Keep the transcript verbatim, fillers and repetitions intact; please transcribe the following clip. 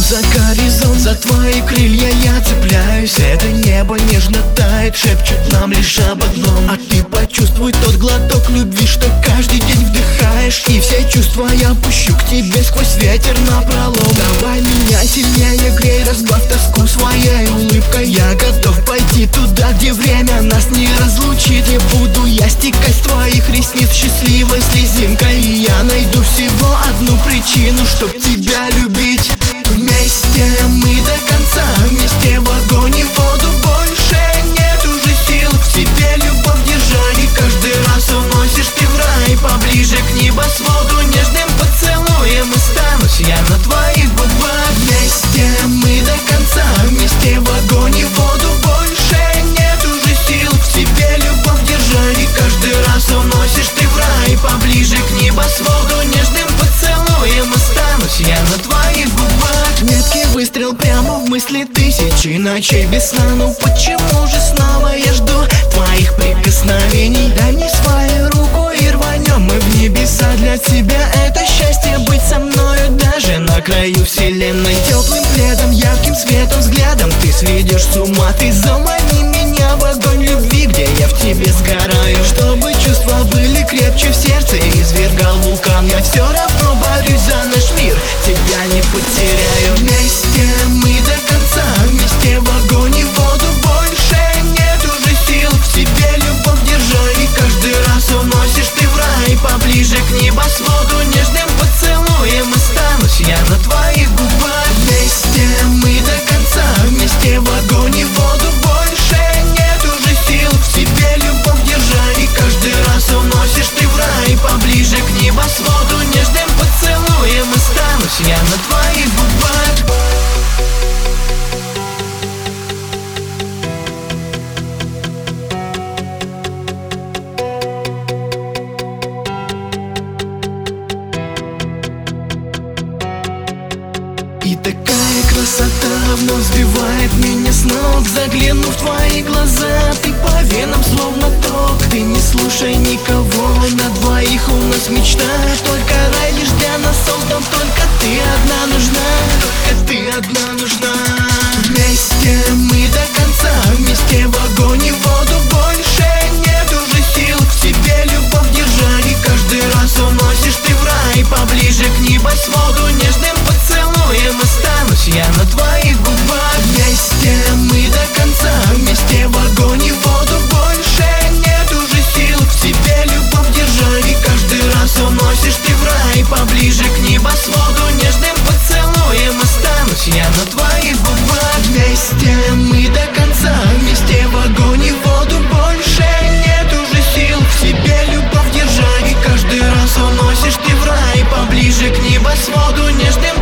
за горизонт, за твои крылья я цепляюсь. Это небо нежно тает, шепчет нам лишь об одном. А ты почувствуй тот глоток любви, что каждый день вдыхаешь. И все чувства я пущу к тебе сквозь ветер напролом. Давай меня сильнее грей, разбавь тоску своей улыбкой. Я готов пойти туда, где время нас не разлучит. Не буду я стекать с твоих ресниц счастливой слезинкой. И я найду всего одну причину, чтоб тебя любить. Вместе мы до конца, вместе в огонь и в воду. Больше нет уже сил в себе любовь держать. И каждый раз уносишь ты в рай, поближе к небосводу. Нежным поцелуем останусь я на твоих губах. Вместе мы до конца, вместе в огонь и в воду. Больше нет уже сил в себе любовь держать. И каждый раз уносишь ты в рай, поближе к небосводу. Нежным поцелуем останусь я на твоих губах. Меткий выстрел прямо в мысли, тысячи ночей без сна. Ну почему же снова я жду твоих прикосновений? Дай мне свою руку и рванем мы в небеса. Для тебя это счастье быть со мною даже на краю вселенной. Теплым пледом, ярким светом, взглядом ты сведешь с ума. Ты замани меня в огонь любви, где я в тебе сгораю. Чтобы чувства были крепче в сердце, извергал вулкан. Я все равно борюсь за наш мир, тебя не потеряю. Вместе мы до конца, вместе в огонь и в воду. Больше нет уже сил в себе любовь держать. И каждый раз уносишь ты в рай, поближе к небосводу. Нежным поцелуем останусь я на твоих губах. Вместе мы до конца, вместе в огонь и в воду. Больше нет уже сил в себе любовь держать. И каждый раз уносишь ты в рай, поближе к небосводу. Нежным поцелуем останусь я на твоих губах. И такая красота вновь сбивает меня с ног. Заглянув в твои глаза, ты по венам словно ток. Ты не слушай никого, на двоих у нас мечта. Только рай лишь для нас создан, только ты одна нужна. Только ты одна нужна. Вместе мы до конца, вместе в огонь и в воду. Больше нет уже сил в себе любовь держать. И каждый раз уносишь ты в рай, поближе к небосводу. Нежным поцелуем останусь я на твоих губах. Вместе мы до конца, вместе в огонь и в воду. Больше нет уже сил в себе любовь держать. И каждый раз уносишь ты в рай, поближе к небосводу. Нежным поцелуем останусь я на твоих губах. Вместе мы до конца, вместе в огонь и в воду. Больше нет уже сил в себе любовь держать. И каждый раз уносишь ты в рай, поближе к небосводу. Нежным